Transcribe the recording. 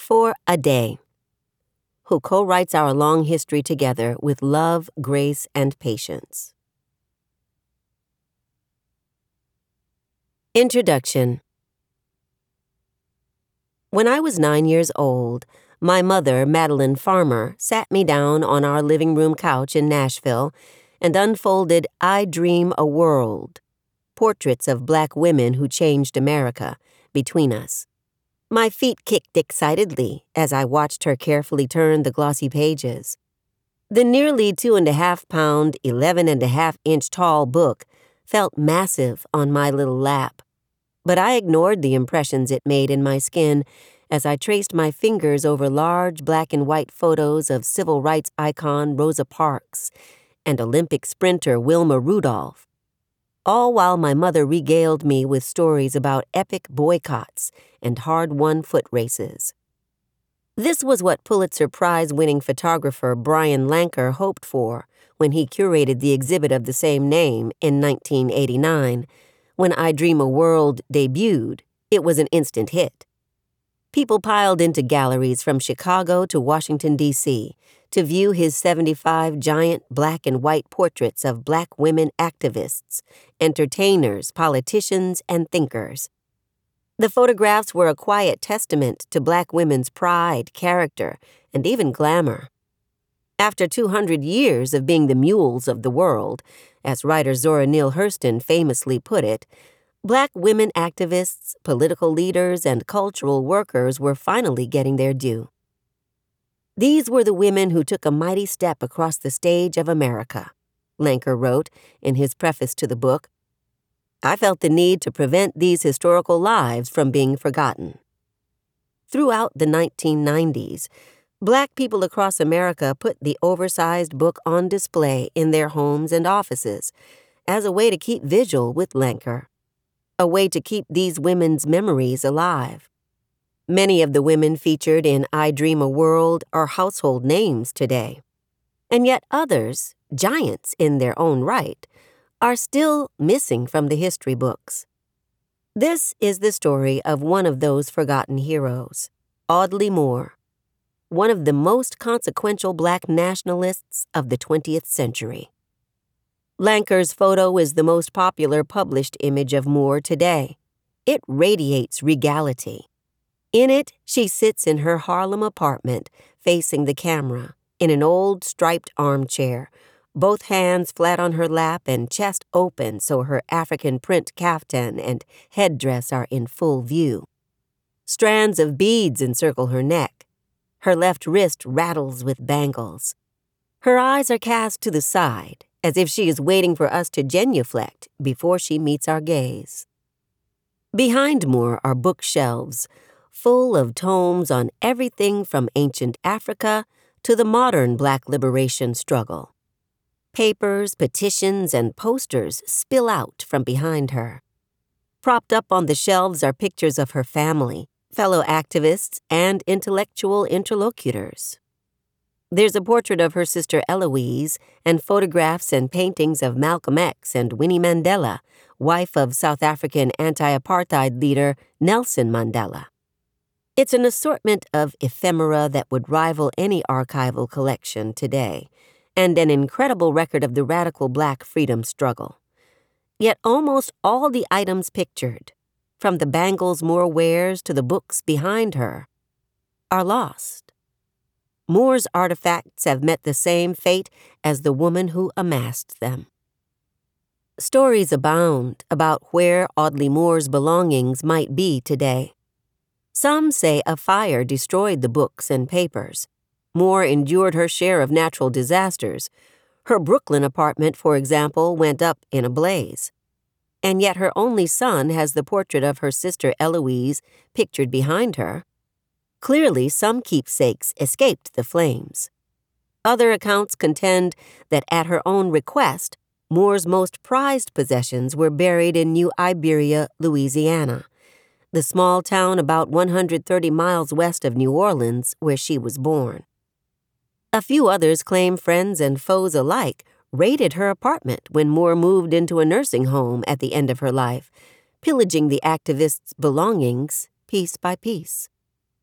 for a day, who co-writes our long history together with love, grace, and patience. Introduction. When I was 9 years old, my mother, Madeline Farmer, sat me down on our living room couch in Nashville and unfolded I Dream a World, portraits of Black women who changed America, between us. My feet kicked excitedly as I watched her carefully turn the glossy pages. The nearly 2.5-pound, 11.5-inch tall book felt massive on my little lap, but I ignored the impressions it made in my skin as I traced my fingers over large black and white photos of civil rights icon Rosa Parks and Olympic sprinter Wilma Rudolph, all while my mother regaled me with stories about epic boycotts and hard-won foot races. This was what Pulitzer Prize-winning photographer Brian Lanker hoped for when he curated the exhibit of the same name in 1989. When I Dream a World debuted, it was an instant hit. People piled into galleries from Chicago to Washington, D.C., to view his 75 giant black and white portraits of Black women activists, entertainers, politicians, and thinkers. The photographs were a quiet testament to Black women's pride, character, and even glamour. After 200 years of being the mules of the world, as writer Zora Neale Hurston famously put it, Black women activists, political leaders, and cultural workers were finally getting their due. These were the women who took a mighty step across the stage of America, Lanker wrote in his preface to the book. I felt the need to prevent these historical lives from being forgotten. Throughout the 1990s, Black people across America put the oversized book on display in their homes and offices as a way to keep vigil with Lanker, a way to keep these women's memories alive. Many of the women featured in I Dream a World are household names today, and yet others, giants in their own right, are still missing from the history books. This is the story of one of those forgotten heroes, Audley Moore, one of the most consequential Black nationalists of the 20th century. Lanker's photo is the most popular published image of Moore today. It radiates regality. In it, she sits in her Harlem apartment, facing the camera, in an old striped armchair, both hands flat on her lap and chest open so her African print caftan and headdress are in full view. Strands of beads encircle her neck. Her left wrist rattles with bangles. Her eyes are cast to the side, as if she is waiting for us to genuflect before she meets our gaze. Behind Moore are bookshelves, full of tomes on everything from ancient Africa to the modern Black liberation struggle. Papers, petitions, and posters spill out from behind her. Propped up on the shelves are pictures of her family, fellow activists, and intellectual interlocutors. There's a portrait of her sister Eloise and photographs and paintings of Malcolm X and Winnie Mandela, wife of South African anti-apartheid leader Nelson Mandela. It's an assortment of ephemera that would rival any archival collection today, and an incredible record of the radical Black freedom struggle. Yet almost all the items pictured, from the bangles Moore wears to the books behind her, are lost. Moore's artifacts have met the same fate as the woman who amassed them. Stories abound about where Audley Moore's belongings might be today. Some say a fire destroyed the books and papers. Moore endured her share of natural disasters. Her Brooklyn apartment, for example, went up in a blaze. And yet her only son has the portrait of her sister Eloise pictured behind her. Clearly, some keepsakes escaped the flames. Other accounts contend that at her own request, Moore's most prized possessions were buried in New Iberia, Louisiana, the small town about 130 miles west of New Orleans where she was born. A few others claim friends and foes alike raided her apartment when Moore moved into a nursing home at the end of her life, pillaging the activist's belongings piece by piece.